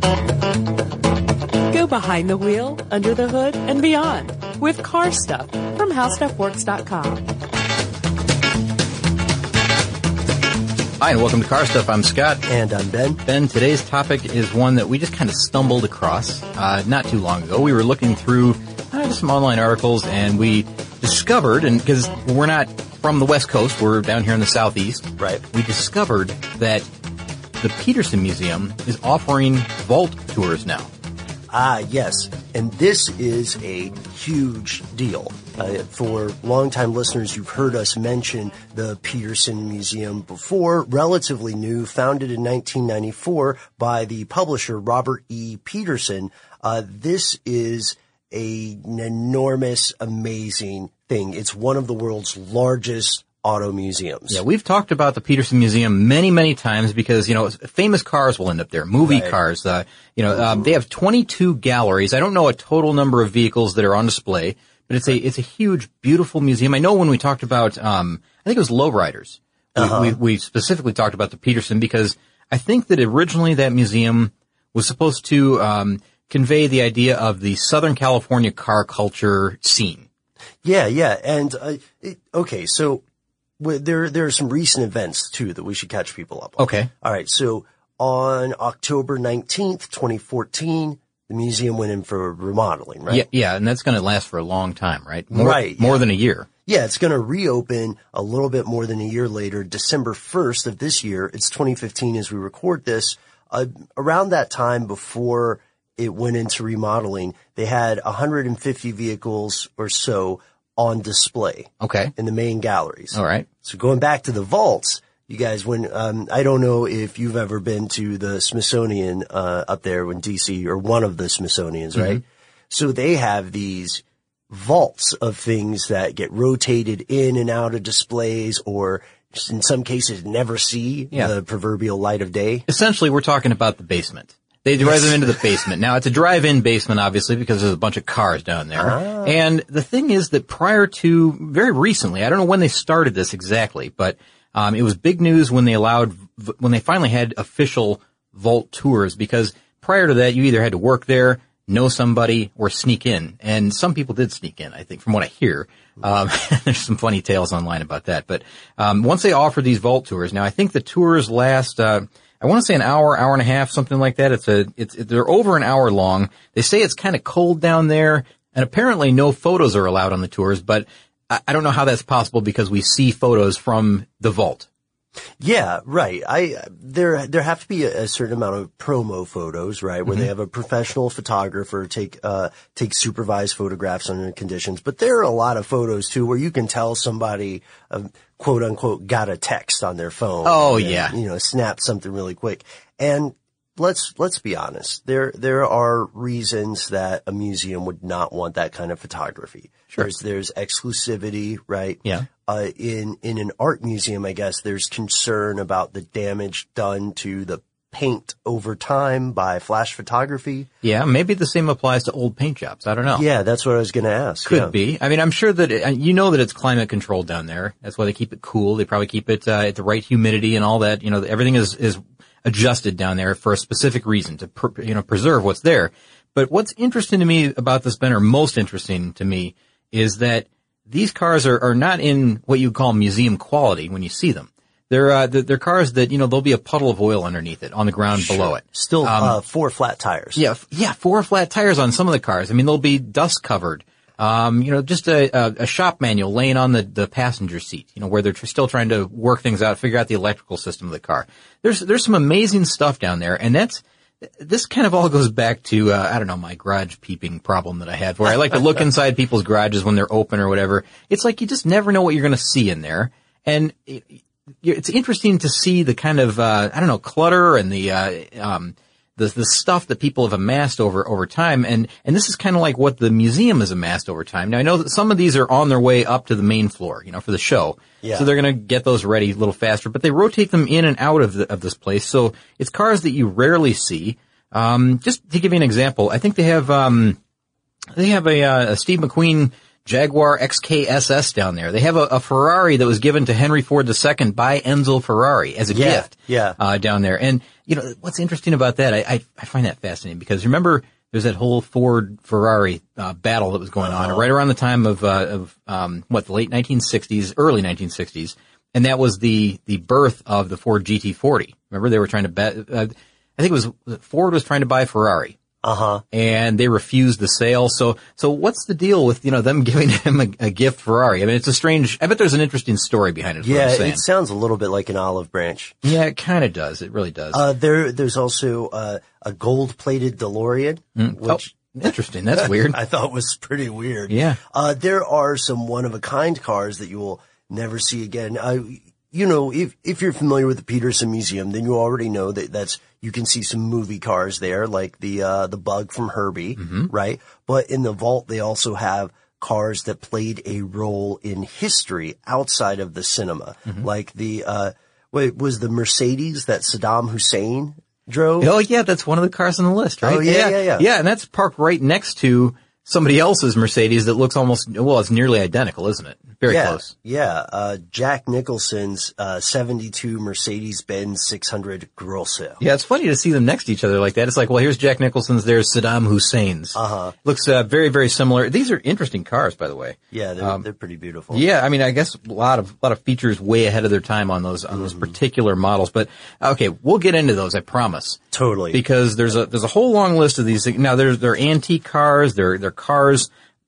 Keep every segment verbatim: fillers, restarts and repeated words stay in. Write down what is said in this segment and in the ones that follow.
Go behind the wheel, under the hood, and beyond with Car Stuff from How Stuff Works dot com. Hi, and welcome to Car Stuff. I'm Scott. And I'm Ben. Ben, today's topic is one that we just kind of stumbled across uh, not too long ago. We were looking through uh, just some online articles, and we discovered, and because we're not from the West Coast, we're down here in the Southeast. Right. We discovered that the Petersen Museum is offering vault tours now. Ah, yes. And this is a huge deal. Uh, for longtime listeners, you've heard us mention the Petersen Museum before, relatively new, founded in nineteen ninety-four by the publisher Robert E. Petersen. Uh, this is a, an enormous, amazing thing. It's one of the world's largest auto museums. Yeah, we've talked about the Petersen Museum many, many times because, you know, famous cars will end up there, movie right. cars. Uh, you know, um, they have twenty-two galleries. I don't know a total number of vehicles that are on display, but it's a it's a huge, beautiful museum. I know when we talked about, um, I think it was lowriders. Uh-huh. We, we, we specifically talked about the Petersen because I think that originally that museum was supposed to um, convey the idea of the Southern California car culture scene. Yeah, yeah, and uh, it, okay, so. There, there are some recent events too that we should catch people up on. Okay. All right. So on October nineteenth, twenty fourteen, the museum went in for remodeling, right? Yeah, yeah, and that's going to last for a long time, right? More, right. More yeah. than a year. Yeah, it's going to reopen a little bit more than a year later, December first of this year. It's twenty fifteen as we record this. Uh, around that time before it went into remodeling, they had one hundred fifty vehicles or so on display. Okay. In the main galleries. All right. So going back to the vaults, you guys, when, um, I don't know if you've ever been to the Smithsonian, uh, up there in D C or one of the Smithsonians, right? Mm-hmm. So they have these vaults of things that get rotated in and out of displays or in some cases never see yeah. the proverbial light of day. Essentially, we're talking about the basement. They drive them into the basement. Now, it's a drive-in basement, obviously, because there's a bunch of cars down there. Ah. And the thing is that prior to, very recently, I don't know when they started this exactly, but um it was big news when they allowed, when they finally had official vault tours, because prior to that, you either had to work there, know somebody, or sneak in. And some people did sneak in, I think, from what I hear. Um there's some funny tales online about that. But um once they offered these vault tours, now I think the tours last uh I want to say an hour, hour and a half, something like that. It's a, it's, it, they're over an hour long. They say it's kind of cold down there, and apparently no photos are allowed on the tours, but I, I don't know how that's possible because we see photos from the vault. Yeah, right. I, there, there have to be a, a certain amount of promo photos, right? Where mm-hmm. they have a professional photographer take, uh, take supervised photographs under conditions. But there are a lot of photos too where you can tell somebody, uh, quote unquote, got a text on their phone. Oh, and, yeah. You know, snapped something really quick. And let's, let's be honest. There, there are reasons that a museum would not want that kind of photography. Sure. There's, there's exclusivity, right? Yeah. Uh, in, in an art museum, I guess there's concern about the damage done to the paint over time by flash photography. Yeah, maybe the same applies to old paint jobs. I don't know. Yeah, that's what I was going to ask. Could yeah. be. I mean, I'm sure that, it, you know that it's climate controlled down there. That's why they keep it cool. They probably keep it, uh, at the right humidity and all that. You know, everything is, is adjusted down there for a specific reason to, per, you know, preserve what's there. But what's interesting to me about this, Ben, or most interesting to me, is that these cars are, are not in what you call museum quality when you see them. They're, uh, they're, they're cars that, you know, there'll be a puddle of oil underneath it on the ground sure. below it. Still, um, uh, four flat tires. Yeah, yeah, four flat tires on some of the cars. I mean, they'll be dust covered. Um, you know, just a, a, a shop manual laying on the, the passenger seat, you know, where they're tr- still trying to work things out, figure out the electrical system of the car. There's, there's some amazing stuff down there, and that's, this kind of all goes back to, uh, I don't know, my garage peeping problem that I had, where I like to look inside people's garages when they're open or whatever. It's like you just never know what you're going to see in there. And it, it's interesting to see the kind of, uh, I don't know, clutter and the, uh, um, the, the stuff that people have amassed over, over time. And, and this is kind of like what the museum has amassed over time. Now, I know that some of these are on their way up to the main floor, you know, for the show. Yeah. So they're going to get those ready a little faster, but they rotate them in and out of the, of this place. So it's cars that you rarely see. Um, just to give you an example, I think they have, um, they have a, uh, a Steve McQueen Jaguar X K S S down there. They have a, a Ferrari that was given to Henry Ford the Second by Enzo Ferrari as a yeah, gift. Yeah. Uh, down there. And you know, what's interesting about that, I, I, I find that fascinating because remember there's that whole Ford Ferrari uh, battle that was going on uh-huh. right around the time of, uh, of, um, what, the late nineteen sixties, early nineteen sixties. And that was the, the birth of the Ford G T forty. Remember they were trying to bet, uh, I think it was, Ford was trying to buy Ferrari. Uh-huh. And they refused the sale. So, so what's the deal with, you know, them giving him a, a gift Ferrari? I mean, it's a strange, I bet there's an interesting story behind it. Yeah, it sounds a little bit like an olive branch. Yeah, it kind of does. It really does. Uh, there, there's also, uh, a gold-plated DeLorean, mm. which. Oh, interesting. That's weird. I thought was pretty weird. Yeah. Uh, there are some one-of-a-kind cars that you will never see again. Uh, you know, if, if you're familiar with the Petersen Museum, then you already know that that's, you can see some movie cars there, like the, uh, the Bug from Herbie, mm-hmm. right? But in the vault, they also have cars that played a role in history outside of the cinema. Mm-hmm. Like the, uh, wait, was the Mercedes that Saddam Hussein drove? Oh yeah, that's one of the cars on the list, right? Oh yeah, yeah, yeah. Yeah, yeah and that's parked right next to somebody else's Mercedes that looks almost, well, it's nearly identical, isn't it? Very yeah, close. Yeah, uh, Jack Nicholson's, uh, seventy-two Mercedes-Benz six hundred Grosso. Yeah, it's funny to see them next to each other like that. It's like, well, here's Jack Nicholson's, there's Saddam Hussein's. Uh-huh. Looks, uh, very, very similar. These are interesting cars, by the way. Yeah, they're, um, they're pretty beautiful. Yeah, I mean, I guess a lot of, a lot of features way ahead of their time on those, on mm-hmm. those particular models. But, okay, we'll get into those, I promise. Totally. Because there's a, there's a whole long list of these things. Now, there's, they're antique cars, they're, they're cars,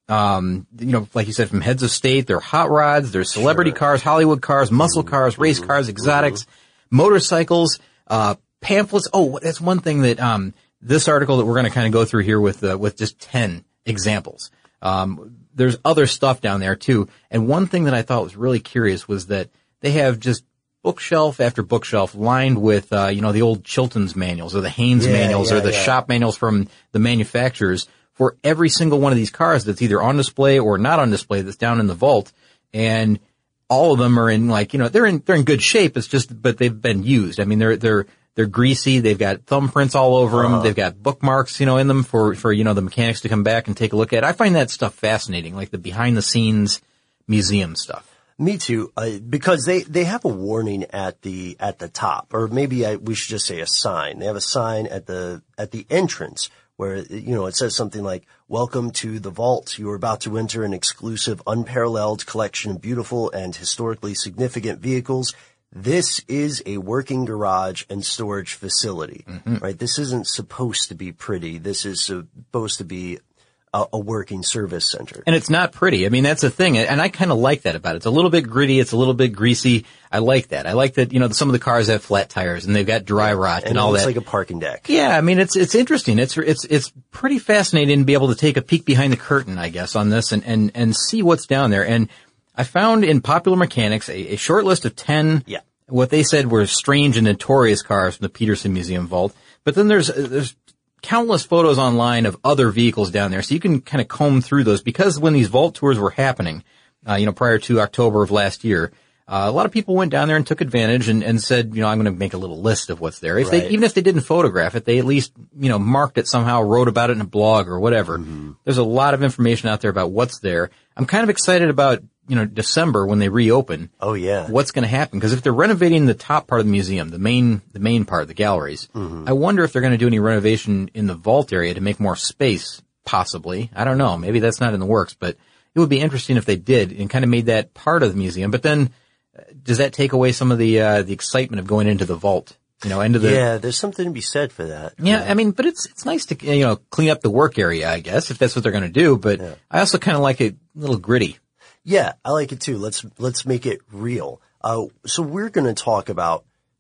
Um, you know, like you said, from heads of state, there are hot rods, there's celebrity sure. cars, Hollywood cars, muscle mm-hmm. cars, race mm-hmm. cars, exotics, mm-hmm. motorcycles, uh, pamphlets. Oh, that's one thing that, um, this article that we're going to kind of go through here with, uh, with just ten examples. Um, there's other stuff down there too. And one thing that I thought was really curious was that they have just bookshelf after bookshelf lined with, uh, you know, the old Chilton's manuals or the Haynes yeah, manuals yeah, or the yeah. shop manuals from the manufacturers for every single one of these cars that's either on display or not on display that's down in the vault. And all of them are in like, you know, they're in, they're in good shape. It's just, but they've been used. I mean, they're, they're, they're greasy. They've got thumbprints all over them. Uh-huh. They've got bookmarks, you know, in them for, for, you know, the mechanics to come back and take a look at. I find that stuff fascinating, like the behind the scenes museum stuff. Me too, uh, because they, they have a warning at the, at the top, or maybe I, we should just say a sign. They have a sign at the, at the entrance where, you know, it says something like, "Welcome to the vault. You are about to enter an exclusive, unparalleled collection of beautiful and historically significant vehicles. This is a working garage and storage facility." Mm-hmm. Right? This isn't supposed to be pretty. This is supposed to be a, a working service center. And it's not pretty. I mean, that's the thing. And I kind of like that about it. It's a little bit gritty. It's a little bit greasy. I like that. I like that, you know, some of the cars have flat tires and they've got dry rot and, and all it looks that. like a parking deck. Yeah. I mean, it's, it's interesting. It's, it's, it's pretty fascinating to be able to take a peek behind the curtain, I guess, on this and, and, and see what's down there. And I found in Popular Mechanics a, a short list of ten, yeah. what they said were strange and notorious cars from the Petersen Museum vault. But then there's, there's, countless photos online of other vehicles down there, so you can kind of comb through those. Because when these vault tours were happening, uh, you know, prior to October of last year, uh, a lot of people went down there and took advantage and, and said, you know, I'm going to make a little list of what's there. If right. they, even if they didn't photograph it, they at least, you know, marked it somehow, wrote about it in a blog or whatever. Mm-hmm. There's a lot of information out there about what's there. I'm kind of excited about, you know, December when they reopen. Oh yeah. What's going to happen? Because if they're renovating the top part of the museum, the main, the main part, the galleries, mm-hmm. I wonder if they're going to do any renovation in the vault area to make more space, possibly. I don't know. Maybe that's not in the works, but it would be interesting if they did and kind of made that part of the museum. But then, uh, does that take away some of the, uh, the excitement of going into the vault? You know, into the. Yeah, there's something to be said for that. Yeah, yeah. I mean, but it's, it's nice to, you know, clean up the work area, I guess, if that's what they're going to do. But yeah. I also kind of like it a little gritty. Yeah, I like it too. Let's, let's make it real. Uh, so we're going to talk about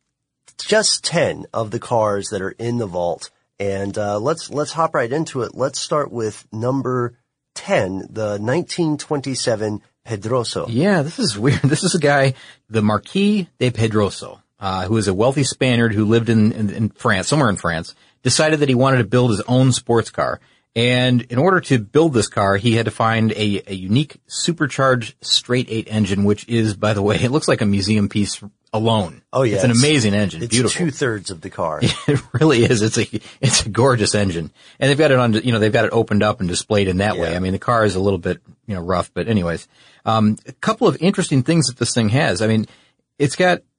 just ten of the cars that are in the vault. And, uh, let's, let's hop right into it. Let's start with number ten, the nineteen twenty-seven Pedroso. Yeah, this is weird. This is a guy, the Marquis de Pedroso, uh, who is a wealthy Spaniard who lived in, in, in France, somewhere in France, decided that he wanted to build his own sports car. And in order to build this car, he had to find a, a unique supercharged straight eight engine, which is, by the way, it looks like a museum piece alone. Oh yeah. It's an amazing engine. It's beautiful. two thirds of the car. It really is. It's a, it's a gorgeous engine. And they've got it on, you know, they've got it opened up and displayed in that yeah. way. I mean, the car is a little bit, you know, rough, but anyways, um, a couple of interesting things that this thing has. I mean, it's got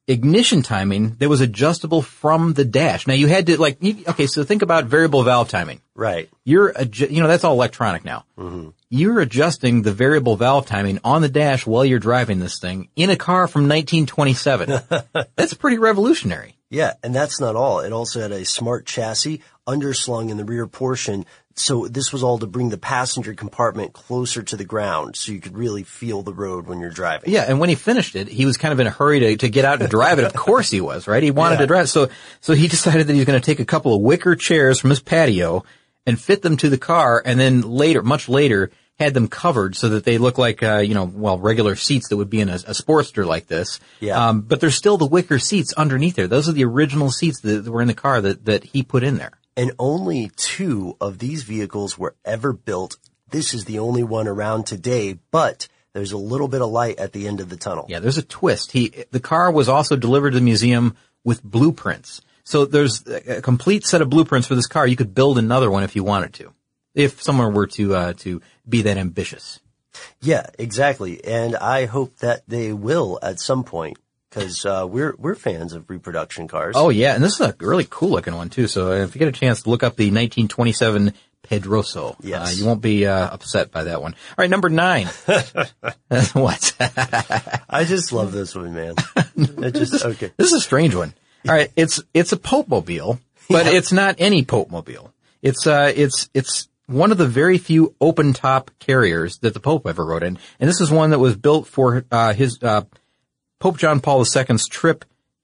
ignition timing that was adjustable from the dash. Now you had to like, you, okay, so think about variable valve timing. Right. You're, adju- you know, that's all electronic now. Mm-hmm. You're adjusting the variable valve timing on the dash while you're driving this thing in a car from nineteen twenty-seven. That's pretty revolutionary. Yeah, and that's not all. It also had a smart chassis underslung in the rear portion. So this was all to bring the passenger compartment closer to the ground so you could really feel the road when you're driving. Yeah, and when he finished it, he was kind of in a hurry to, to get out and drive it. Of course he was, right? He wanted yeah. to drive. So, so he decided that he was going to take a couple of wicker chairs from his patio and fit them to the car, and then later, much later, had them covered so that they look like, uh, you know, well, regular seats that would be in a, a Sportster like this. Yeah. Um, but there's still the wicker seats underneath there. Those are the original seats that, that were in the car that, that he put in there. And only two of these vehicles were ever built. This is the only one around today, but there's a little bit of light at the end of the tunnel. Yeah, there's a twist. He, the car was also delivered to the museum with blueprints. So there's a complete set of blueprints for this car. You could build another one if you wanted to, if someone were to, uh, to be that ambitious. Yeah, exactly. And I hope that they will at some point. Because uh, we're we're fans of reproduction cars. Oh yeah, and this is a really cool looking one too. So if you get a chance to look up the nineteen twenty-seven Pedroso, yes. uh, you won't be uh, upset by that one. All right, number nine. What? I just love this one, man. It just okay. This is a strange one. All right, it's it's a Pope mobile, but yeah. It's not any Pope mobile. It's uh it's it's one of the very few open top carriers that the Pope ever rode in, and this is one that was built for uh his uh Pope John Paul the Second's trip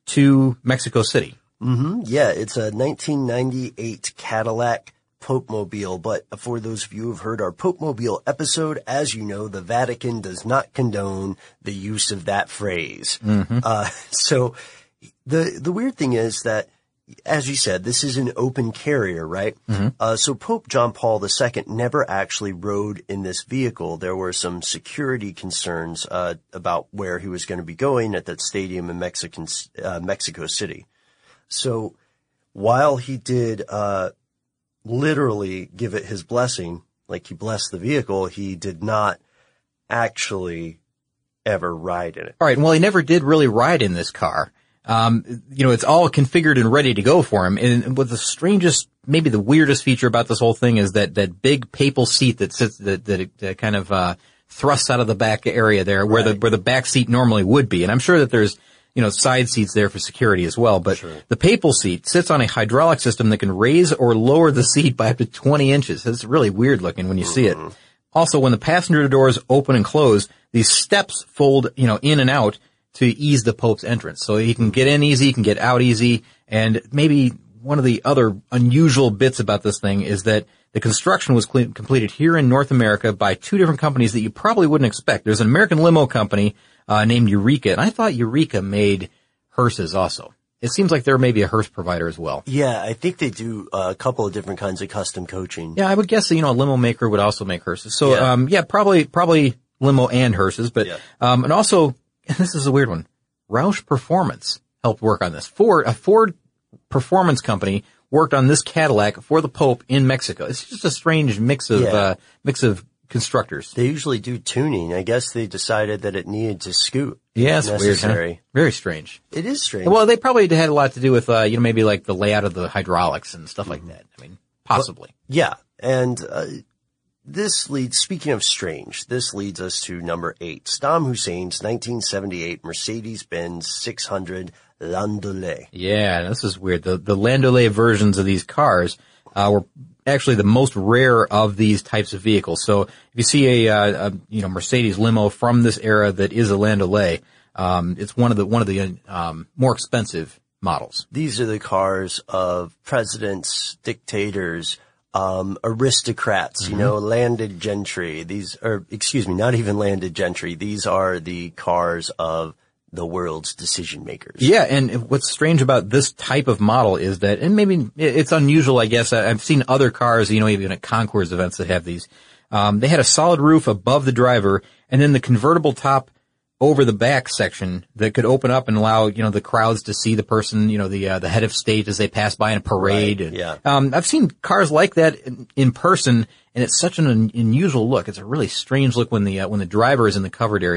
to Mexico City. Mm-hmm. Yeah, it's a nineteen ninety-eight Cadillac Pope Mobile. But for those of you who've heard our Pope Mobile episode, as you know, the Vatican does not condone the use of that phrase. Mm-hmm. Uh, so the the weird thing is that, as you said, this is an open carrier, right? Mm-hmm. Uh, so Pope John Paul the Second never actually rode in this vehicle. There were some security concerns uh, about where he was going to be going at that stadium in Mexican, uh, Mexico City. So while he did uh, literally give it his blessing, like he blessed the vehicle, he did not actually ever ride in it. All right, well, he never did really ride in this car. Um, you know, it's all configured and ready to go for him. And what the strangest, maybe the weirdest feature about this whole thing is that, that big papal seat that sits, that, that, that kind of, uh, thrusts out of the back area there where right. the, where the back seat normally would be. And I'm sure that there's, you know, side seats there for security as well. But sure. The papal seat sits on a hydraulic system that can raise or lower the seat by up to twenty inches. It's really weird looking when you mm-hmm. see it. Also, when the passenger doors open and close, these steps fold, you know, in and out to ease the Pope's entrance. So he can get in easy, he can get out easy, and maybe one of the other unusual bits about this thing is that the construction was cle- completed here in North America by two different companies that you probably wouldn't expect. There's an American limo company uh named Eureka, and I thought Eureka made hearses also. It seems like they're maybe a hearse provider as well. Yeah, I think they do uh, a couple of different kinds of custom coaching. Yeah, I would guess that, you know, a limo maker would also make hearses. So, yeah. um yeah, probably probably limo and hearses, but yeah. um and also, and this is a weird one, Roush Performance helped work on this. Ford, a Ford performance company worked on this Cadillac for the Pope in Mexico. It's just a strange mix of, yeah. uh, mix of constructors. They usually do tuning. I guess they decided that it needed to scoot. Yeah, it's necessary. weird, huh? Very strange. It is strange. Well, they probably had a lot to do with, uh, you know, maybe like the layout of the hydraulics and stuff like that. I mean, possibly. Well, yeah. And, uh, this leads, speaking of strange, this leads us to number eight. Saddam Hussein's nineteen seventy-eight Mercedes-Benz six hundred Landaulet. Yeah, this is weird. The, the Landaulet versions of these cars, uh, were actually the most rare of these types of vehicles. So if you see a, uh, a you know, Mercedes limo from this era that is a Landaulet, um, it's one of the, one of the, um, more expensive models. These are the cars of presidents, dictators, Um, aristocrats, you know, landed gentry. These are, excuse me, not even landed gentry. These are the cars of the world's decision makers. Yeah, and what's strange about this type of model is that, and maybe it's unusual, I guess. I've seen other cars, you know, even at concours events that have these. Um, they had a solid roof above the driver, and then the convertible top over the back section that could open up and allow, you know, the crowds to see the person, you know, the, uh, the head of state as they pass by in a parade. Right, and, yeah. Um, I've seen cars like that in, in person, and it's such an un- unusual look. It's a really strange look when the, uh, when the driver is in the covered area,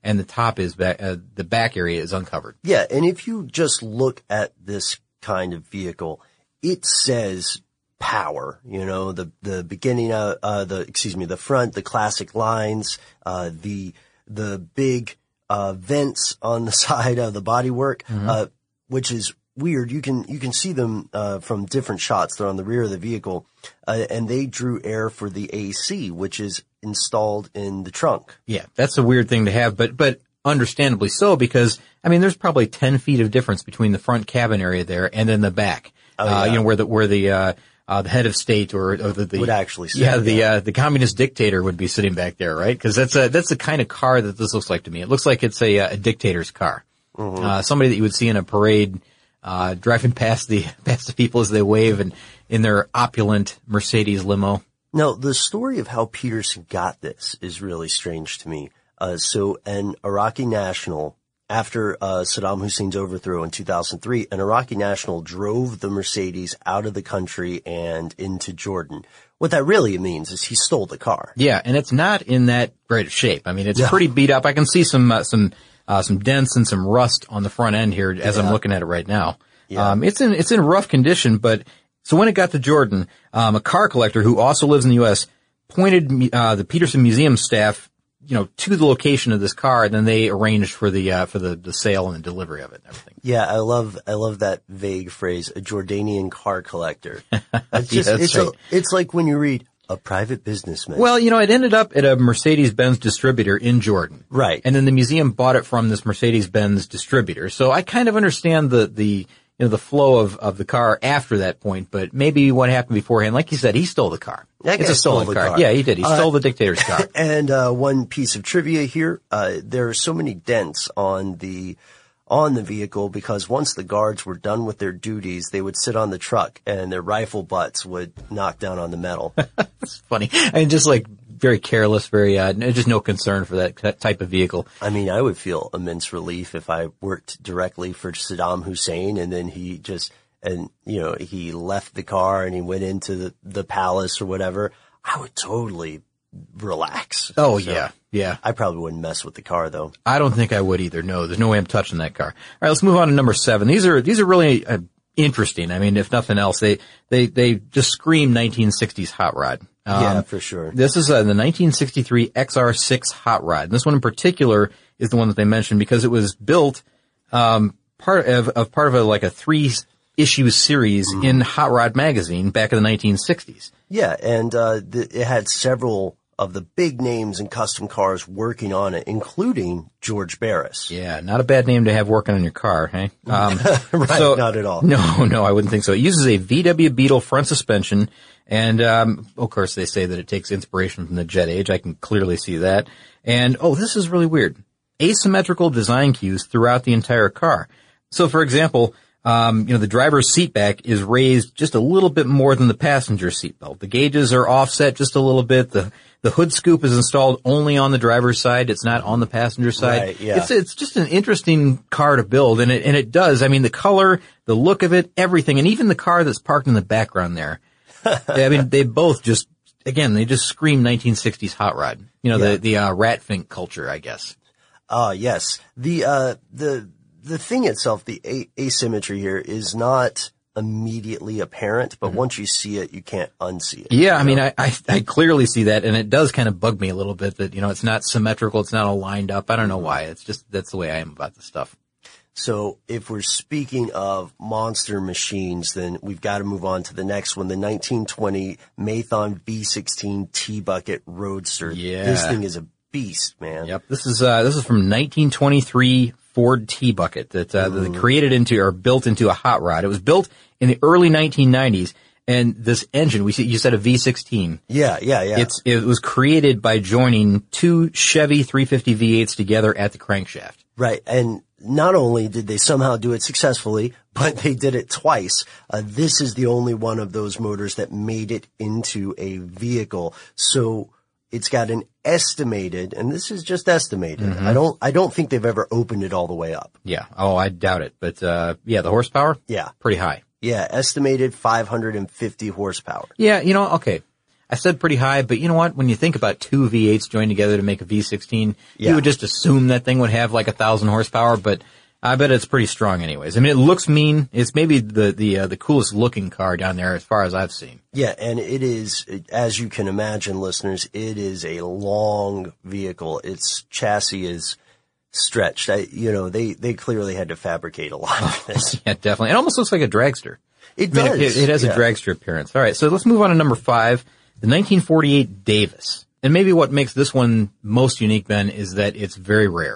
and the top is back, uh, the back area is uncovered. Yeah, and if you just look at this kind of vehicle, it says power, you know, the, the beginning of, uh, the, excuse me, the front, the classic lines, uh, the, the big, uh, vents on the side of the bodywork, mm-hmm. uh, which is weird. You can, you can see them, uh, from different shots. They're on the rear of the vehicle, uh, and they drew air for the A C, which is installed in the trunk. Yeah, that's a weird thing to have, but, but understandably so, because, I mean, there's probably ten feet of difference between the front cabin area there and then the back. Oh, yeah. Uh, you know, where the, where the, uh, uh, the head of state or, or the, the, would actually sit, yeah, the, yeah. uh, the communist dictator would be sitting back there, right? Cause that's a, that's the kind of car that this looks like to me. It looks like it's a, a dictator's car. Mm-hmm. Uh, somebody that you would see in a parade, uh, driving past the, past the people as they wave and in their opulent Mercedes limo. Now, the story of how Peterson got this is really strange to me. Uh, so an Iraqi national, after uh, Saddam Hussein's overthrow in two thousand three, an Iraqi national drove the Mercedes out of the country and into Jordan. What that really means is he stole the car. Yeah, and it's not in that great of shape. I mean, it's Yeah. pretty beat up. I can see some uh, some uh, some dents and some rust on the front end here as Yeah. I'm looking at it right now. Yeah. Um, it's in it's in rough condition, but so when it got to Jordan, um, a car collector who also lives in the U S pointed uh, the Peterson Museum staff, you know, to the location of this car, and then they arranged for the uh, for the, the sale and the delivery of it and everything. Yeah, I love I love that vague phrase, a Jordanian car collector. It's Yeah, just that's it's right. a, it's like when you read a private businessman. Well, you know, it ended up at a Mercedes-Benz distributor in Jordan. Right. And then the museum bought it from this Mercedes-Benz distributor. So I kind of understand the, the, you know, the flow of, of the car after that point, but maybe what happened beforehand. Like you said, he stole the car. That It's guy a stolen stole the car. car. Yeah, he did. He Uh, stole the dictator's car. And uh one piece of trivia here, uh there are so many dents on the on the vehicle because once the guards were done with their duties, they would sit on the truck and their rifle butts would knock down on the metal. It's funny. I mean, just like very careless, very, uh, just no concern for that type of vehicle. I mean, I would feel immense relief if I worked directly for Saddam Hussein and then he just, and, you know, he left the car and he went into the, the palace or whatever. I would totally relax. Oh, So, yeah. Yeah. I probably wouldn't mess with the car though. I don't think I would either. No, there's no way I'm touching that car. All right, let's move on to number seven. These are, these are really uh, interesting. I mean, if nothing else, they, they, they just scream nineteen sixties hot rod. Um, Yeah, for sure. This is uh, the nineteen sixty-three X R six hot rod. And this one in particular is the one that they mentioned because it was built, um, part of, of part of a, like a three issue series Mm-hmm. in Hot Rod magazine back in the nineteen sixties. Yeah, and uh th- it had several of the big names in custom cars working on it, including George Barris. Yeah, not a bad name to have working on your car, hey? Um, Right, so- not at all. No, no, I wouldn't think so. It uses a V W Beetle front suspension, and um, of course they say that it takes inspiration from the Jet Age. I can clearly see that. And oh, this is really weird. Asymmetrical design cues throughout the entire car. So, for example, um, you know, the driver's seat back is raised just a little bit more than the passenger seat belt. The gauges are offset just a little bit. The the hood scoop is installed only on the driver's side. It's not on the passenger side. Right, yeah. It's it's just an interesting car to build, and it and it does. I mean, the color, the look of it, everything, and even the car that's parked in the background there. I mean, they both just again, they just scream nineteen sixties hot rod. You know, Yeah. the the uh, Ratfink culture, I guess. Ah, yes. The uh the the thing itself, the a- asymmetry here is not immediately apparent, but once you see it, you can't unsee it. Yeah, I mean, I, I I clearly see that, and it does kind of bug me a little bit that you know it's not symmetrical, it's not all lined up. I don't know why. It's just that's the way I am about this stuff. So if we're speaking of monster machines, then we've got to move on to the next one, the nineteen twenty Mathon V sixteen T-Bucket Roadster. Yeah. This thing is a beast, man. Yep, this is uh this is from nineteen twenty-three Ford T-Bucket that uh, that they created into or built into a hot rod. It was built in the early nineteen nineties, and this engine, we see you said a V sixteen. Yeah, yeah, yeah. It's it was created by joining two Chevy three fifty V eights together at the crankshaft. Right. And not only did they somehow do it successfully, but they did it twice. Uh, this is the only one of those motors that made it into a vehicle. So it's got an estimated, and this is just estimated. Mm-hmm. I don't, I don't think they've ever opened it all the way up. Yeah. Oh, I doubt it, but uh yeah, the horsepower, Yeah. pretty high. Yeah. Estimated five hundred fifty horsepower. Yeah, you know, okay. I said pretty high, but you know what? When you think about two V eights joined together to make a V sixteen, yeah. you would just assume that thing would have like a thousand horsepower, but I bet it's pretty strong anyways. I mean, it looks mean. It's maybe the, the, uh, the coolest looking car down there as far as I've seen. Yeah, and it is, as you can imagine, listeners, it is a long vehicle. Its chassis is stretched. I, you know, they, they clearly had to fabricate a lot of this. Yeah, definitely. It almost looks like a dragster. It I mean, does. It, it has yeah. a dragster appearance. All right, so let's move on to number five, the nineteen forty-eight Davis. And maybe what makes this one most unique, Ben, is that it's very rare.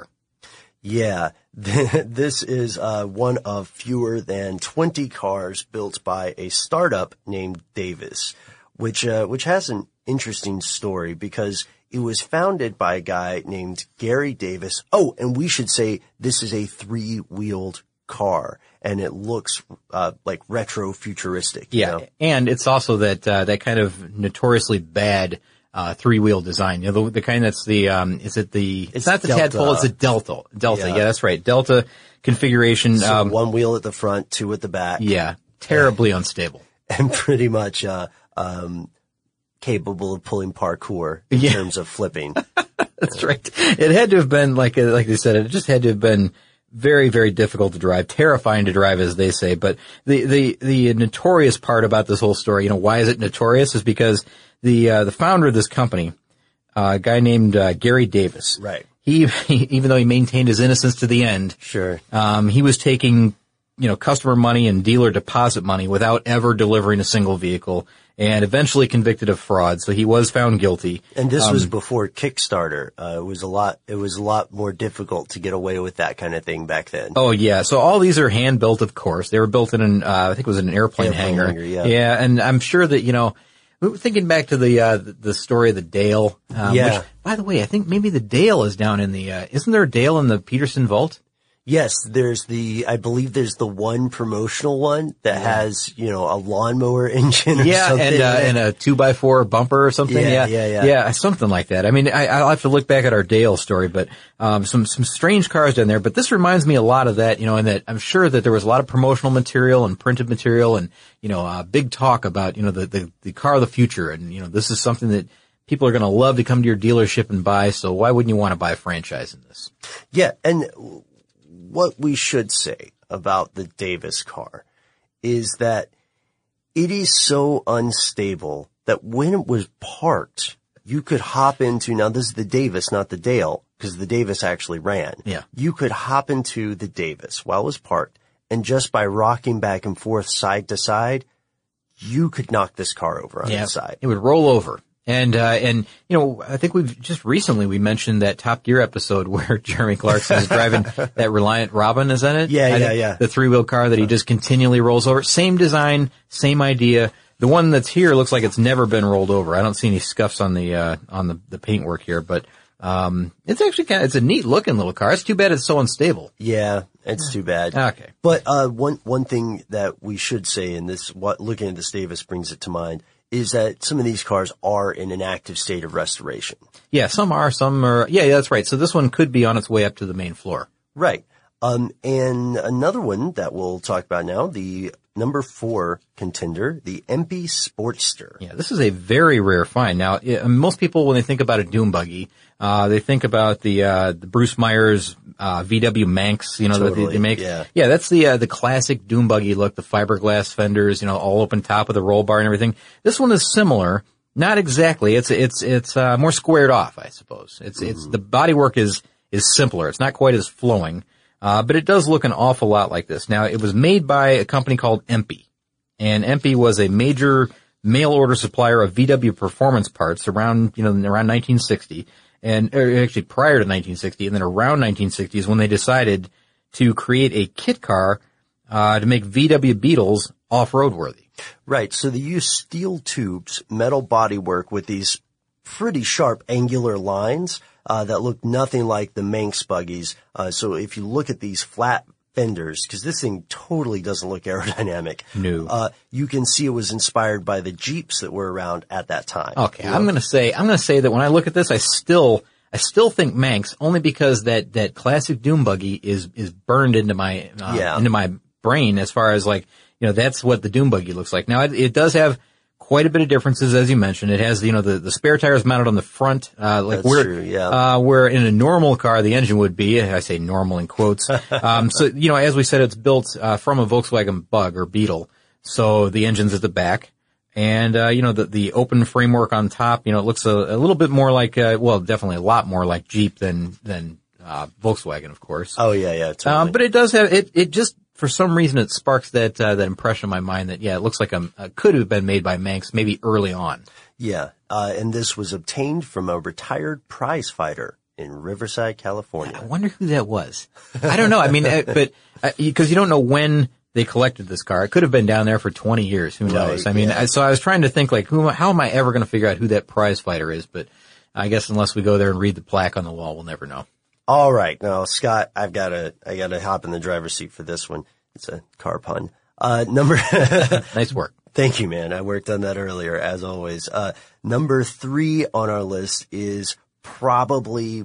Yeah, this is uh, one of fewer than twenty cars built by a startup named Davis, which uh, which has an interesting story because it was founded by a guy named Gary Davis. Oh, and we should say this is a three-wheeled car, and it looks uh, like retro-futuristic. Yeah, you know? And it's also that uh, that kind of notoriously bad Uh, three-wheel design. You know, the, the kind that's the, um, is it the, it's, it's not the Delta. tadpole, it's a Delta. Delta, Yeah. yeah, that's right. Delta configuration. So um, one wheel at the front, two at the back. yeah, terribly unstable. And pretty much, uh, um, capable of pulling parkour in Yeah. terms of flipping. That's right. It had to have been, like, like they said, it just had to have been very, very difficult to drive, terrifying to drive, as they say. But the, the, the notorious part about this whole story, you know, why is it notorious, is because the, uh, the founder of this company, uh, a guy named, uh, Gary Davis. Right. He, he, even though he maintained his innocence to the end. Sure. Um, he was taking, you know, customer money and dealer deposit money without ever delivering a single vehicle, and eventually convicted of fraud. So he was found guilty. And this um, was before Kickstarter. Uh, it was a lot, it was a lot more difficult to get away with that kind of thing back then. Oh yeah. So all these are hand built, of course. They were built in an, uh, I think it was an airplane, Airplane hangar. hangar, yeah. Yeah. And I'm sure that, you know, we were thinking back to the, uh, the, the story of the Dale. Um, Yeah. Which, by the way, I think maybe the Dale is down in the, uh, isn't there a Dale in the Peterson vault? Yes, there's the, I believe there's the one promotional one that has, you know, a lawnmower engine or Yeah, something. and, uh, and a two by four bumper or something. Yeah, Yeah, yeah, yeah. Yeah, something like that. I mean, I, I'll have to look back at our Dale story, but, um, some, some strange cars down there, but this reminds me a lot of that, you know, and that I'm sure that there was a lot of promotional material and printed material and, you know, uh, big talk about, you know, the, the, the car of the future. And, you know, this is something that people are going to love to come to your dealership and buy. So why wouldn't you want to buy a franchise in this? Yeah, and what we should say about the Davis car is that it is so unstable that when it was parked, you could hop into, now this is the Davis, not the Dale, because the Davis actually ran. Yeah. You could hop into the Davis while it was parked, and just by rocking back and forth side to side, you could knock this car over on Yeah, its side. it would roll over. And, uh, and, you know, I think we've just recently, we mentioned that Top Gear episode where Jeremy Clarkson is driving that Reliant Robin, is that it? Yeah, I yeah, think yeah. The three-wheel car that he just continually rolls over. Same design, same idea. The one that's here looks like it's never been rolled over. I don't see any scuffs on the, uh, on the, the paintwork here, but, um, it's actually kind of, it's a neat looking little car. It's too bad it's so unstable. Yeah, it's too bad. Okay. But, uh, one, one thing that we should say, and this, what, looking at this Davis brings it to mind, is that some of these cars are in an active state of restoration. Yeah, some are, some are, yeah, yeah, that's right. So this one could be on its way up to the main floor. Right. Um, and another one that we'll talk about now, the number four contender, the M P Sportster. Yeah, this is a very rare find. Now, yeah, most people, when they think about a dune buggy, uh, they think about the, uh, the Bruce Myers, uh, V W Manx, you know, that Totally, they, they make. yeah. Yeah, that's the, uh, the classic dune buggy look, the fiberglass fenders, you know, all open top of the roll bar and everything. This one is similar. Not exactly. It's, it's, it's, uh, more squared off, I suppose. It's, mm-hmm. it's, the bodywork is, is simpler. It's not quite as flowing. Uh, but it does look an awful lot like this. Now, it was made by a company called E M P I. And E M P I was a major mail order supplier of V W performance parts around, you know, around nineteen sixty. And or actually prior to nineteen sixty. And then around nineteen sixty is when they decided to create a kit car, uh, to make V W Beetles off-road worthy. Right. So they use steel tubes, metal bodywork with these pretty sharp angular lines, uh, that look nothing like the Manx buggies. Uh, so if you look at these flat fenders, because this thing totally doesn't look aerodynamic. No. Uh, you can see it was inspired by the Jeeps that were around at that time. Okay. You know? I'm going to say, I'm going to say that when I look at this, I still, I still think Manx only because that, that classic dune buggy is, is burned into my, uh, Yeah. into my brain as far as like, you know, that's what the dune buggy looks like. Now it, it does have quite a bit of differences, as you mentioned. It has, you know, the, the spare tires mounted on the front, uh, like That's where, true, yeah. uh, where in a normal car the engine would be. I say normal in quotes. um, so, you know, as we said, it's built, uh, from a Volkswagen Bug or Beetle. So the engine's at the back. And, uh, you know, the, the open framework on top, you know, it looks a, a little bit more like, uh, well, definitely a lot more like Jeep than, than, uh, Volkswagen, of course. Oh, yeah, yeah, totally. Um, but it does have, it, it just, for some reason, it sparks that, uh, that impression in my mind that, yeah, it looks like a, a could have been made by Manx maybe early on. Yeah, uh, and this was obtained from a retired prize fighter in Riverside, California. I wonder who that was. I don't know. I mean, uh, but, uh, because you don't know when they collected this car. It could have been down there for twenty years. Who knows? Right, I mean, yeah. I, so I was trying to think like, who, how am I ever going to figure out who that prize fighter is? But I guess unless we go there and read the plaque on the wall, we'll never know. All right. Now, Scott, I've got to, I got to hop in the driver's seat for this one. It's a car pun. Uh, number, Nice work. Thank you, man. I worked on that earlier, as always. Uh, number three on our list is probably,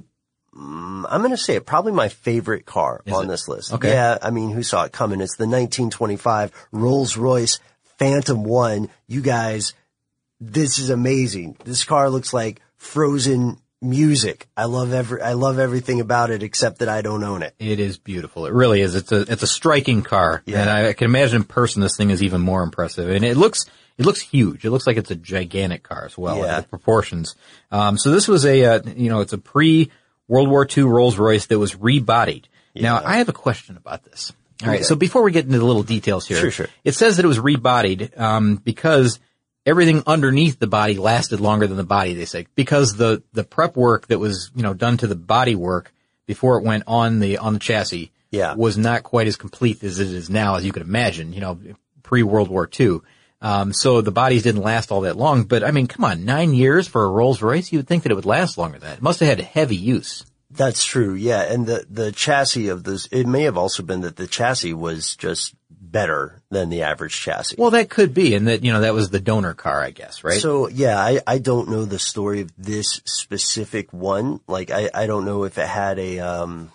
mm, I'm going to say it, probably my favorite car Is on it? this list. Okay. Yeah. I mean, who saw it coming? It's the nineteen twenty-five Rolls-Royce Phantom One. You guys, this is amazing. This car looks like Frozen music. I love every, I love everything about it except that I don't own it. It is beautiful. It really is. It's a, it's a striking car. Yeah. And I, I can imagine in person this thing is even more impressive. And it looks, it looks huge. It looks like it's a gigantic car as well. Yeah. The proportions. Um, so this was a, uh, you know, it's a pre-World War Two Rolls-Royce that was rebodied. Yeah. Now, I have a question about this. All right. Okay. So before we get into the little details here. Sure, sure. It says that it was rebodied, um, because everything underneath the body lasted longer than the body, they say, because the, the prep work that was, you know, done to the body work before it went on the, on the chassis Yeah. was not quite as complete as it is now, as you could imagine, you know, pre-World War Two. Um, so the bodies didn't last all that long, but I mean, come on, nine years for a Rolls Royce? You would think that it would last longer than that. It must have had heavy use. That's true. Yeah. And the, the chassis of this, it may have also been that the chassis was just better than the average chassis. Well, that could be, and that, you know, that was the donor car, I guess, right? So yeah, I, I don't know the story of this specific one. Like I, I don't know if it had a, um,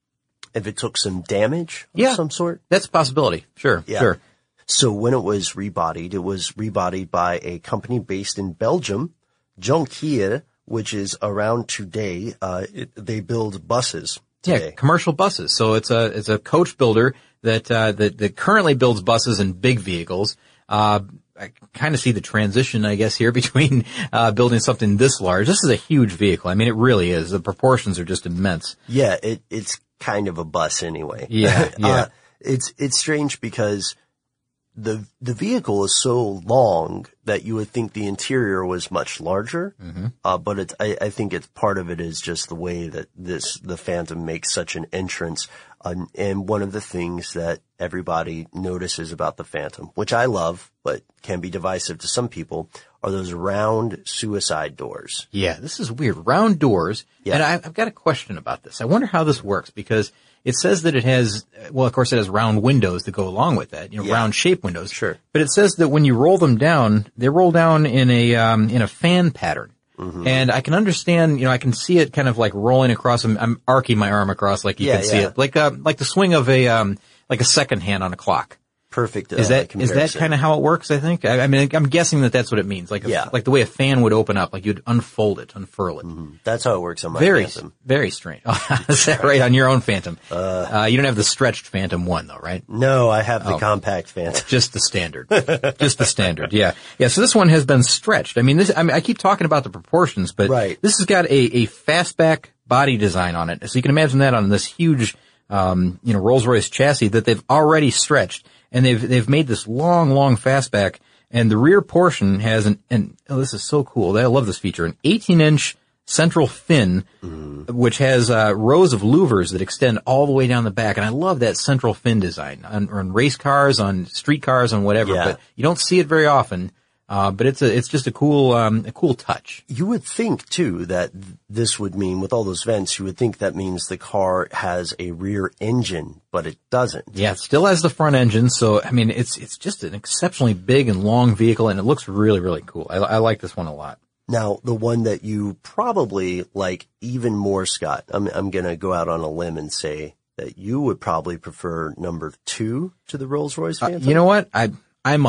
if it took some damage of Yeah. some sort. That's a possibility. Sure, Yeah. sure. So when it was rebodied, it was rebodied by a company based in Belgium, Jonquière, which is around today. Uh, it, they build buses today. Yeah, commercial buses. So it's a it's a coach builder that uh, that, that currently builds buses and big vehicles. Uh, I kind of see the transition, I guess, here between uh, building something this large. This is a huge vehicle. I mean, it really is. The proportions are just immense. Yeah, it, it's kind of a bus anyway. Yeah, yeah. uh, it's it's strange because the the vehicle is so long that you would think the interior was much larger. Mm-hmm. Uh, but it's, I, I think it's part of it is just the way that this, the Phantom makes such an entrance. Um, and one of the things that everybody notices about the Phantom, which I love, but can be divisive to some people, are those round suicide doors. Yeah, this is weird. Round doors. Yeah. And I, I've got a question about this. I wonder how this works because it says that it has, well, of course it has round windows that go along with that, you know, Yeah. round shaped windows. Sure. But it says that when you roll them down, they roll down in a, um, in a fan pattern. Mm-hmm. And I can understand, you know, I can see it kind of like rolling across. I'm, I'm arcing my arm across like you Yeah, can see yeah. it. Like, uh, like the swing of a, um, like a second hand on a clock. Perfect. Uh, Is that, is that comparison. kind of how it works, I think? I, I mean, I'm guessing that that's what it means. Like, a, Yeah. like the way a fan would open up, like you'd unfold it, unfurl it. Mm-hmm. That's how it works on my Very, Phantom. very strange. Is that right? On your own Phantom. Uh, you don't have the stretched Phantom one though, right? No, I have the Oh. compact Phantom. Just the standard. Just the standard. Yeah. Yeah. So this one has been stretched. I mean, this, I mean, I keep talking about the proportions, but Right. this has got a, a fastback body design on it. So you can imagine that on this huge, um, you know, Rolls-Royce chassis that they've already stretched and they've, they've made this long, long fastback and the rear portion has an, and oh, this is so cool. I love this feature, an eighteen inch central fin, mm. which has uh, rows of louvers that extend all the way down the back. And I love that central fin design on, on race cars, on street cars, on whatever. Yeah. But you don't see it very often. Uh, but it's a, it's just a cool, um, a cool touch. You would think too that this would mean with all those vents, you would think that means the car has a rear engine, but it doesn't. Yeah, it still has the front engine. So, I mean, it's, it's just an exceptionally big and long vehicle and it looks really, really cool. I, I like this one a lot. Now, the one that you probably like even more, Scott, I'm, I'm going to go out on a limb and say that you would probably prefer number two to the Rolls-Royce Phantom. Uh, you know what? I, I might.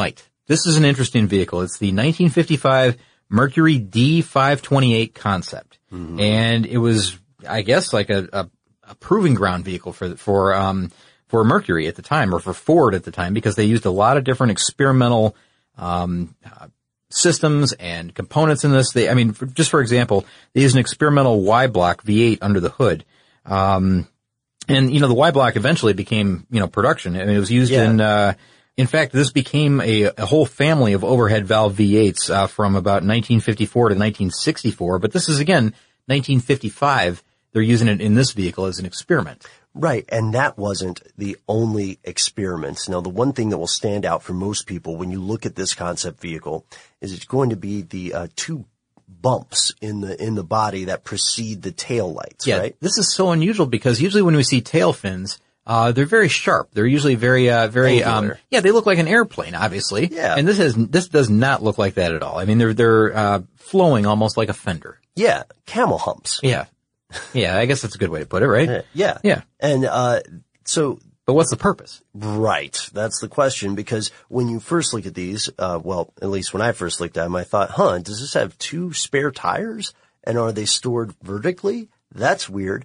This is an interesting vehicle. It's the nineteen fifty-five Mercury D five twenty-eight concept. Mm-hmm. And it was, I guess, like a, a, a proving ground vehicle for, for, um, for Mercury at the time, or for Ford at the time, because they used a lot of different experimental, um, uh, systems and components in this. They, I mean, for, just for example, they used an experimental Y-block V eight under the hood. Um, and, you know, the Y-block eventually became, you know, production. I mean, it was used yeah. in, uh, in fact, this became a, a whole family of overhead valve V eights, uh, from about nineteen fifty-four to nineteen sixty-four. But this is, again, nineteen fifty-five. They're using it in this vehicle as an experiment. Right, and that wasn't the only experiments. Now, the one thing that will stand out for most people when you look at this concept vehicle is it's going to be the uh, two bumps in the in the body that precede the tail lights, yeah, right? This is so unusual because usually when we see tail fins, uh, they're very sharp. They're usually very, uh, very, um, yeah, they look like an airplane, obviously. Yeah. And this has, this does not look like that at all. I mean, they're, they're, uh, flowing almost like a fender. Yeah, camel humps. Yeah. Yeah, I guess that's a good way to put it, right? Yeah. Yeah. And, uh, so. But what's the purpose? Right. That's the question, because when you first look at these, uh, well, at least when I first looked at them, I thought, huh, does this have two spare tires? And are they stored vertically? That's weird.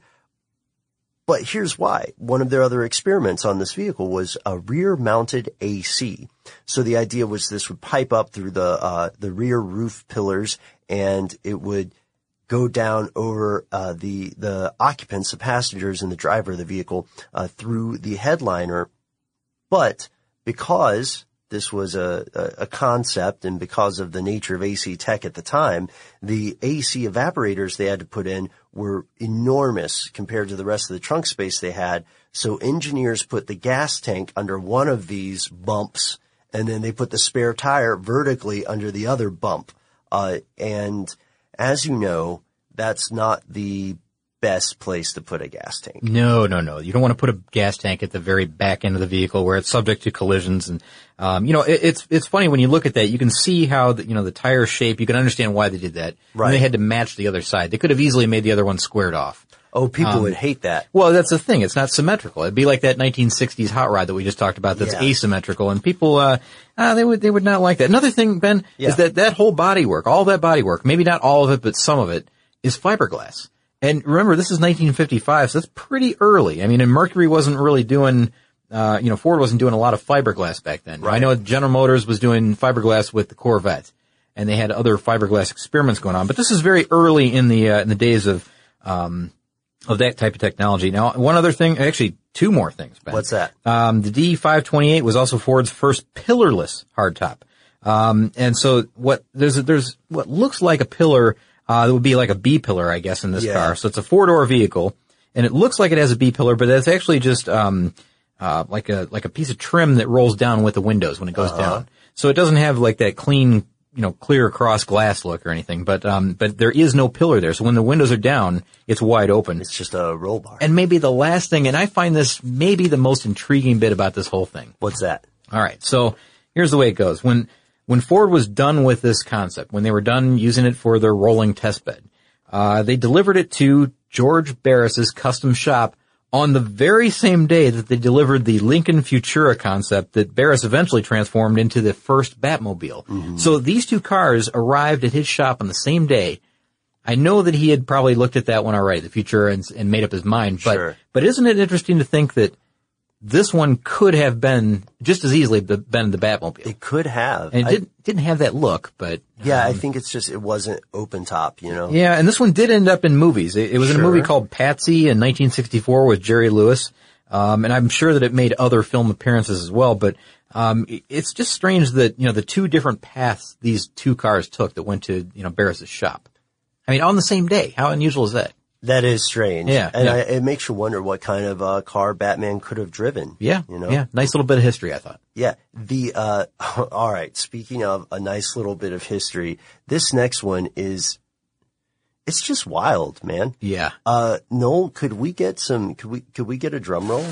But here's why. One of their other experiments on this vehicle was a rear-mounted A C. So the idea was this would pipe up through the, uh, the rear roof pillars, and it would go down over, uh, the, the occupants, the passengers and the driver of the vehicle, uh, through the headliner. But because this was a, a, a concept, and because of the nature of A C tech at the time, the A C evaporators they had to put in were enormous compared to the rest of the trunk space they had. So engineers put the gas tank under one of these bumps, and then they put the spare tire vertically under the other bump. Uh, and as you know, that's not the best place to put a gas tank. No, no, no. You don't want to put a gas tank at the very back end of the vehicle where it's subject to collisions. And, um, you know, it, it's, it's funny when you look at that, you can see how the, you know, the tire shape, you can understand why they did that. Right. And they had to match the other side. They could have easily made the other one squared off. Oh, people um, would hate that. Well, that's the thing. It's not symmetrical. It'd be like that nineteen sixties hot rod that we just talked about that's yeah. asymmetrical. And people, uh, uh, they would, they would not like that. Another thing, Ben, yeah. is that that whole bodywork, all that bodywork, maybe not all of it, but some of it, is fiberglass. And remember, this is nineteen fifty-five, so that's pretty early. I mean, and Mercury wasn't really doing, uh, you know, Ford wasn't doing a lot of fiberglass back then. Right. I know General Motors was doing fiberglass with the Corvette, and they had other fiberglass experiments going on. But this is very early in the, uh, in the days of, um, of that type of technology. Now, one other thing, actually, two more things, Ben. What's that? Um, the D five twenty-eight was also Ford's first pillarless hardtop. Um, and so what, there's, a, there's what looks like a pillar. Uh, it would be like a B-pillar, I guess, in this yeah. car. So it's a four-door vehicle, and it looks like it has a B-pillar, but that's actually just, um, uh, like a, like a piece of trim that rolls down with the windows when it goes uh-huh. down. So it doesn't have like that clean, you know, clear across glass look or anything, but, um, but there is no pillar there. So when the windows are down, it's wide open. It's just a roll bar. And maybe the last thing, and I find this maybe the most intriguing bit about this whole thing. What's that? All right. So here's the way it goes. When, When Ford was done with this concept, when they were done using it for their rolling test bed, uh, they delivered it to George Barris's custom shop on the very same day that they delivered the Lincoln Futura concept that Barris eventually transformed into the first Batmobile. Mm-hmm. So these two cars arrived at his shop on the same day. I know that he had probably looked at that one already, the Futura, and, and made up his mind. But, sure. but isn't it interesting to think that this one could have been just as easily been the Batmobile? It could have. And it I, didn't, didn't have that look, but. Yeah, um, I think it's just, it wasn't open top, you know? Yeah, and this one did end up in movies. It, it was sure. in a movie called Patsy in nineteen sixty-four with Jerry Lewis. Um, and I'm sure that it made other film appearances as well, but, um, it, it's just strange that, you know, the two different paths these two cars took that went to, you know, Barris's shop. I mean, on the same day. How unusual is that? That is strange. Yeah. And yeah. I, it makes you wonder what kind of uh, car Batman could have driven. Yeah. You know? Yeah. Nice little bit of history, I thought. Yeah. The, uh, all right. Speaking of a nice little bit of history, this next one is, it's just wild, man. Yeah. Uh, Noel, could we get some, could we, could we get a drum roll?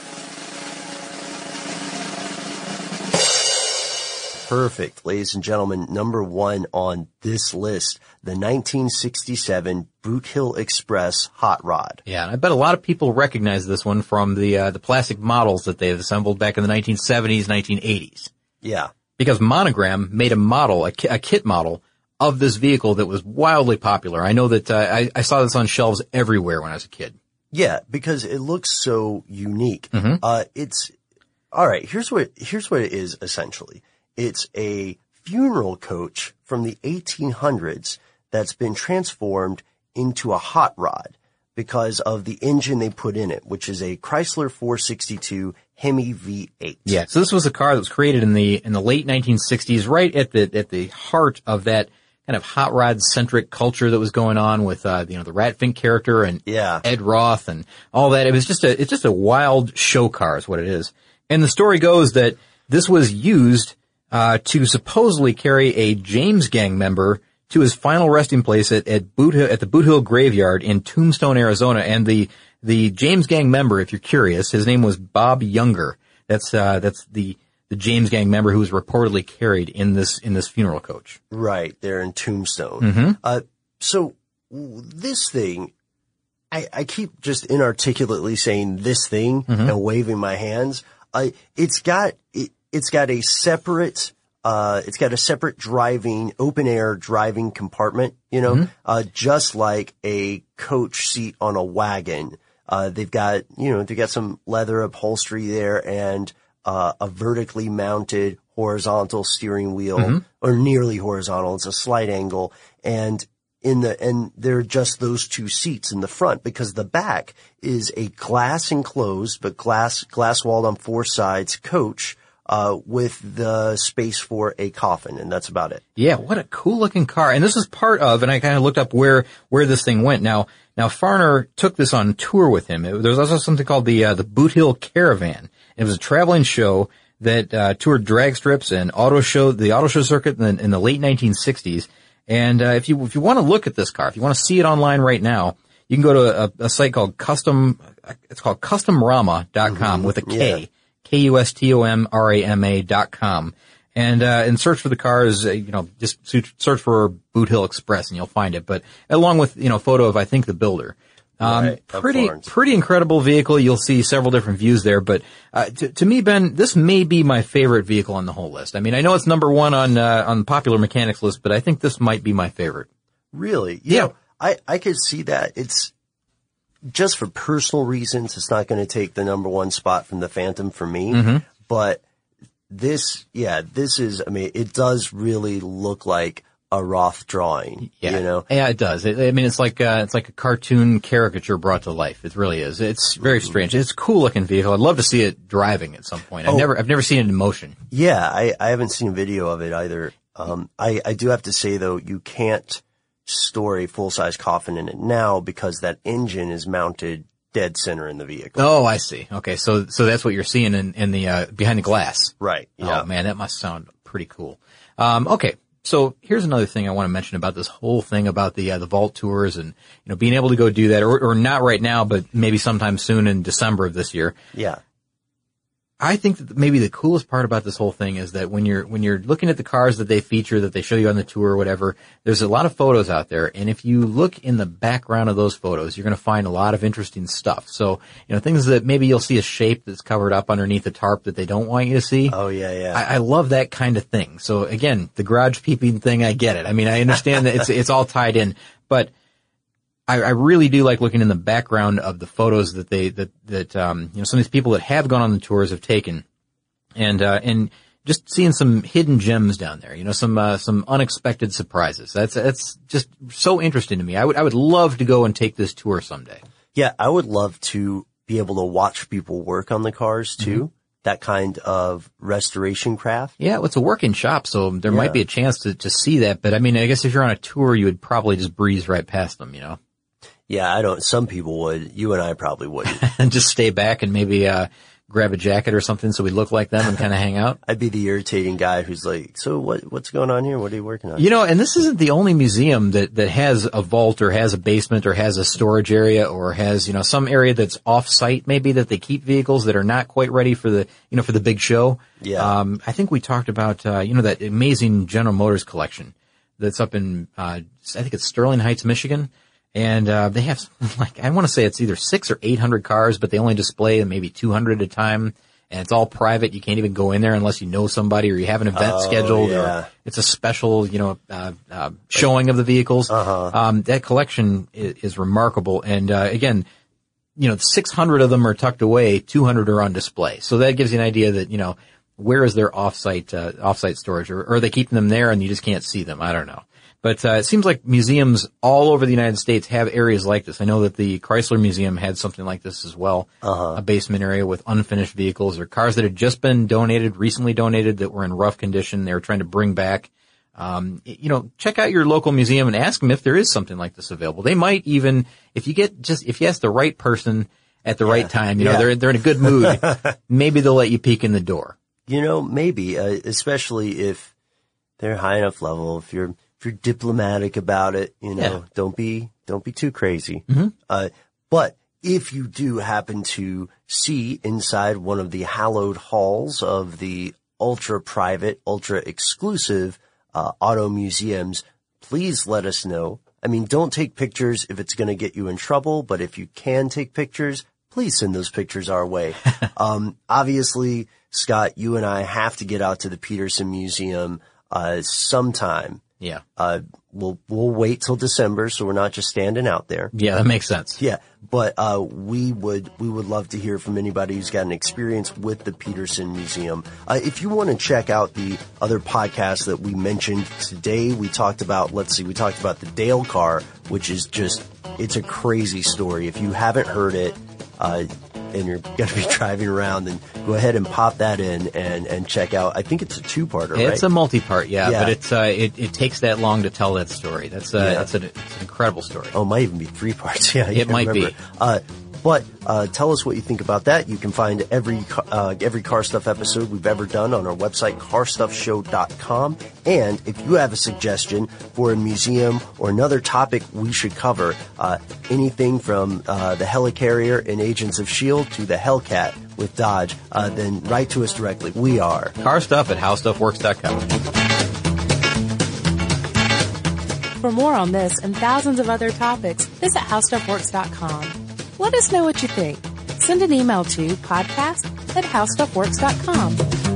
Perfect. Ladies and gentlemen, number one on this list, the nineteen sixty-seven Boot Hill Express Hot Rod. Yeah, and I bet a lot of people recognize this one from the uh, the plastic models that they had assembled back in the nineteen seventies, nineteen eighties. Yeah. because Monogram made a model, a, ki- a kit model of this vehicle that was wildly popular. I know that uh, I, I saw this on shelves everywhere when I was a kid. Yeah, because it looks so unique. Mm-hmm. Uh, it's, all right, here's what, here's what it is essentially. It's a funeral coach from the eighteen hundreds that's been transformed into a hot rod because of the engine they put in it, which is a Chrysler four sixty-two Hemi V eight. Yeah, so this was a car that was created in the in the late nineteen sixties, right at the at the heart of that kind of hot rod centric culture that was going on with uh, you know the Ratfink character and Yeah. Ed Roth and all that. It was just a it's just a wild show car is what it is. And the story goes that this was used uh to supposedly carry a James Gang member to his final resting place at, at Boot Hill, at the Boot Hill Graveyard in Tombstone, Arizona. And the, the James Gang member, if you're curious, his name was Bob Younger. That's, uh, that's the, the James Gang member who was reportedly carried in this, in this funeral coach. Right, there in Tombstone. Mm-hmm. Uh, so this thing, I, I keep just inarticulately saying this thing Mm-hmm. and waving my hands. Uh, it's got, it, it's got a separate, Uh, it's got a separate driving, open air driving compartment, you know, Mm-hmm. uh, just like a coach seat on a wagon. Uh, they've got, you know, they've got some leather upholstery there and, uh, a vertically mounted horizontal steering wheel Mm-hmm. or nearly horizontal. It's a slight angle. And in the, and there are just those two seats in the front because the back is a glass enclosed, but glass, glass walled on four sides coach. Uh, with the space for a coffin, and that's about it. Yeah, what a cool looking car. And this is part of, and I kind of looked up where, where this thing went. Now, now Farner took this on tour with him. It, there was also something called the, uh, the Boot Hill Caravan. It was a traveling show that, uh, toured drag strips and auto show, the auto show circuit in the, in the late nineteen sixties. And, uh, if you, if you want to look at this car, if you want to see it online right now, you can go to a, a site called custom, it's called custom rama dot com mm-hmm. with a K. Yeah. K U S T O M R A M A dot com. And, uh, and search for the cars, uh, you know, just search for Boot Hill Express and you'll find it. But along with, you know, a photo of, I think, the builder. Um, right, pretty, pretty incredible vehicle. You'll see several different views there. But, uh, to, to me, Ben, this may be my favorite vehicle on the whole list. I mean, I know it's number one on, uh, on the popular mechanics list, but I think this might be my favorite. Really? You Yeah. know, I, I could see that. It's, just for personal reasons, it's not going to take the number one spot from the Phantom for me. Mm-hmm. But this, yeah, this is, I mean, it does really look like a Roth drawing, Yeah. you know? Yeah, it does. It, I mean, it's like, uh, it's like a cartoon caricature brought to life. It really is. It's very strange. It's a cool looking vehicle. I'd love to see it driving at some point. I've Oh. never, I've never seen it in motion. Yeah, I, I haven't seen a video of it either. Um, I, I do have to say though, you can't store a full-size coffin in it now because that engine is mounted dead center in the vehicle. Oh, I see. Okay. So, so that's what you're seeing in, in the, uh, behind the glass. Right. Yeah. Oh man, that must sound pretty cool. Um, okay. So here's another thing I want to mention about this whole thing about the, uh, the vault tours and, you know, being able to go do that or, or not right now, but maybe sometime soon in December of this year. Yeah. I think that maybe the coolest part about this whole thing is that when you're, when you're looking at the cars that they feature, that they show you on the tour or whatever, there's a lot of photos out there. And if you look in the background of those photos, you're going to find a lot of interesting stuff. So, you know, things that maybe you'll see a shape that's covered up underneath the tarp that they don't want you to see. Oh, yeah, yeah. I, I love that kind of thing. So again, the garage peeping thing, I get it. I mean, I understand that it's, it's all tied in, but I, I really do like looking in the background of the photos that they, that, that, um, you know, some of these people that have gone on the tours have taken. And, uh, and just seeing some hidden gems down there, you know, some, uh, some unexpected surprises. That's, that's just so interesting to me. I would, I would love to go and take this tour someday. Yeah, I would love to be able to watch people work on the cars too. Mm-hmm. That kind of restoration craft. Yeah, well, it's a working shop, so there yeah. might be a chance to, to see that. But I mean, I guess if you're on a tour, you would probably just breeze right past them, you know? Yeah, I don't, some people would. You and I probably wouldn't. And just stay back and maybe, uh, grab a jacket or something so we look like them and kind of hang out. I'd be the irritating guy who's like, so what, what's going on here? What are you working on? You know, and this isn't the only museum that, that has a vault or has a basement or has a storage area or has, you know, some area that's off-site maybe that they keep vehicles that are not quite ready for the, you know, for the big show. Yeah. Um, I think we talked about, uh, you know, that amazing General Motors collection that's up in, uh, I think it's Sterling Heights, Michigan. And, uh, they have, like, I want to say it's either six or eight hundred cars, but they only display maybe two hundred at a time. and it's all private. You can't even go in there unless you know somebody or you have an event Oh, scheduled yeah. or it's a special, you know, uh, uh, showing of the vehicles. Uh-huh. Um, that collection is, is remarkable. And, uh, again, you know, six hundred of them are tucked away, two hundred are on display. So that gives you an idea that, you know, where is their offsite, uh, offsite storage, or, or are they keeping them there and you just can't see them? I don't know. But, uh, it seems like museums all over the United States have areas like this. I know that the Chrysler Museum had something like this as well. Uh-huh. A basement area with unfinished vehicles or cars that had just been donated, recently donated, that were in rough condition. They were trying to bring back. Um, you know, check out your local museum and ask them if there is something like this available. They might even, if you get just, if you ask the right person at the Yeah. right time, you know, Yeah. they're, they're in a good mood, maybe they'll let you peek in the door. You know, maybe, uh, especially if they're high enough level, if you're, if you're diplomatic about it, you know, Yeah. don't be, don't be too crazy. Mm-hmm. Uh, but if you do happen to see inside one of the hallowed halls of the ultra private, ultra exclusive, uh, auto museums, please let us know. I mean, don't take pictures if it's going to get you in trouble, but if you can take pictures, please send those pictures our way. um, obviously, Scott, you and I have to get out to the Petersen Museum, uh, sometime. Yeah. Uh, we'll, we'll wait till December, so we're not just standing out there. Yeah, that makes sense. Yeah, but, uh, we would, we would love to hear from anybody who's got an experience with the Petersen Museum. Uh, if you want to check out the other podcasts that we mentioned today, we talked about, let's see, we talked about the Dale car, which is just, it's a crazy story. If you haven't heard it, uh, and you're going to be driving around, then go ahead and pop that in and, and check out. I think it's a two-parter, right? It's a multi-part, yeah, Yeah. but it's, uh, it, it takes that long to tell that story. That's, uh, Yeah. that's an, it's an incredible story. Oh, it might even be three parts. Yeah, I It can't might be. remember. Uh, but uh, tell us what you think about that. You can find every ca- uh, every Car Stuff episode we've ever done on our website, car stuff show dot com. And if you have a suggestion for a museum or another topic we should cover, uh, anything from uh, the Helicarrier in Agents of S H I E L D to the Hellcat with Dodge, uh, then write to us directly. We are Car Stuff at how stuff works dot com. For more on this and thousands of other topics, visit how stuff works dot com. Let us know what you think. Send an email to podcast at how stuff works dot com.